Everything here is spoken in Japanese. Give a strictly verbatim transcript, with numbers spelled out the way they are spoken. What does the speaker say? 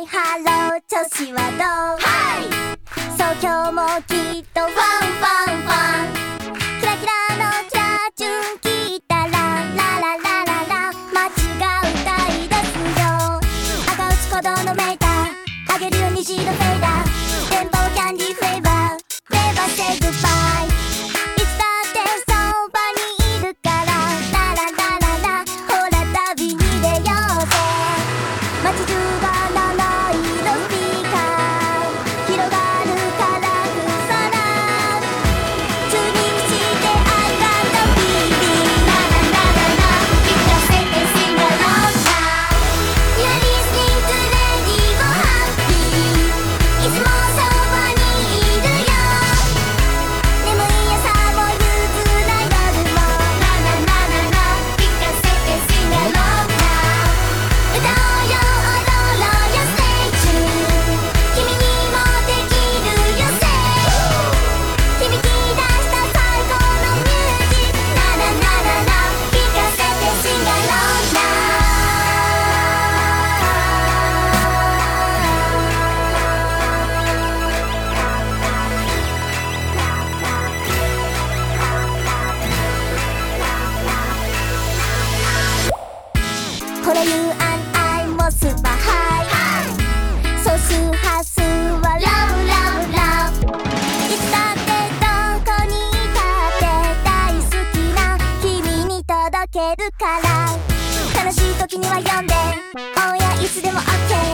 イハロー調子はどう？はい、そう今日もきっとファンファンファン、キラキラのキラチュン聞いたらラララララ街が歌い出すよ。赤内鼓動のメーターあげるよ虹色フェイダー、電波はキャンディーフレーバー、Never say goodbye、 いつだってそばにいるからラララララ、ほら旅に出ようぜ。街中が七色スピーカー広がるカラフル空、チューニングして I got the feeling、 ラララララ、聞かせて Sing along now、 You're listening to Radio Happy、 いつもそばにいるよ。眠い朝も憂鬱な夜もラララララ、聞かせて Sing along now、 歌おうよ踊ろうよ Stay tuned、 君にもできるよ Say、 響き出した最高のミュージック、ラララララ、聞かせて Sing along now。これ You and I もスーパーハイ、総数波数は Love Love Love、 いつだってどこにいたって大好きな君に届けるから、悲しい時には呼んで Oh yeah いつでも OK、